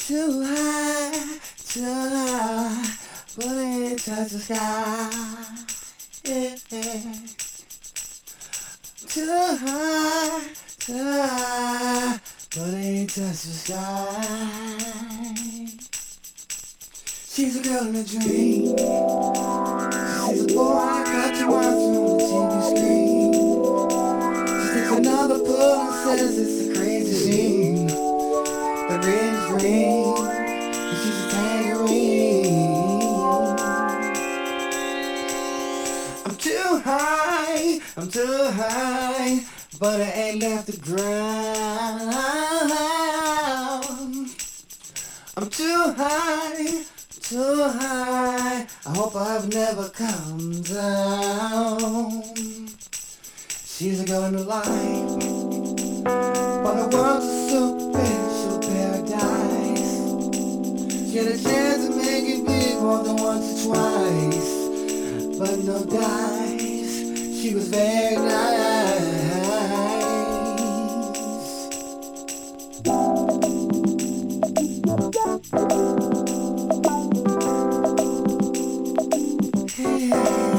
too high, but it ain't touch the sky. Yeah. Too high, but it ain't touch the sky. She's a girl in a dream. She sees a boy got to watch on the TV screen. She takes another pull and says it's a crazy scene. The rain is rain, and she's a tangerine. I'm too high, but I ain't left the ground. I'm too high, I hope I've never come down. She's a girl in the light, but the world's a superficial paradise. She had a chance to make it big more than once or twice, but no dice. She was very nice. Yeah.